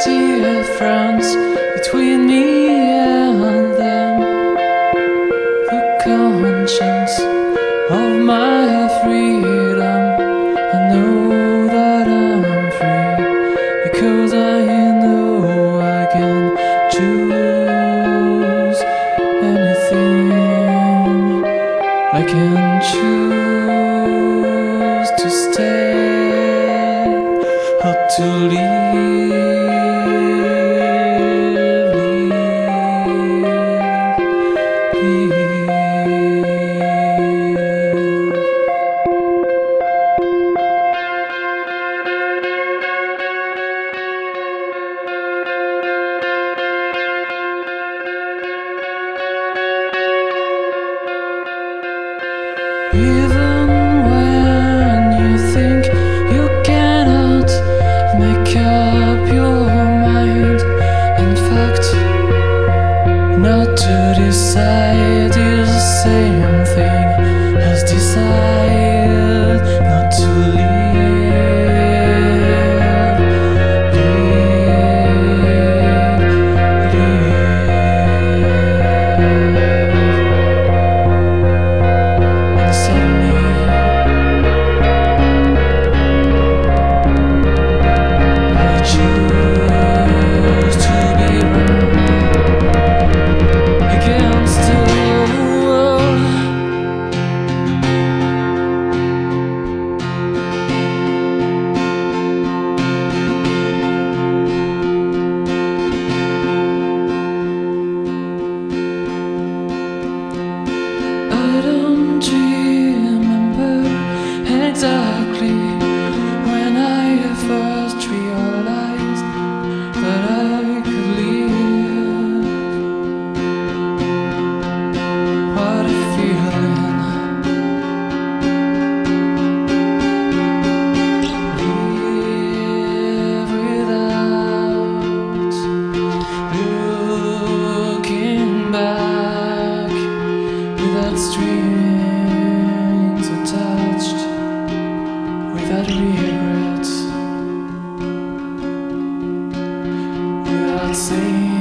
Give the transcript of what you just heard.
difference between me and them. The conscience of my freedom. I know that I'm free because I know I can choose anything. I can choose to stay or to leave. Even when you think you cannot make up your mind, in fact, not to decide is the same thing as decide not to exactly when I first realized that I could live. What a feeling. Live without looking back, without strings attached, without regrets, without saying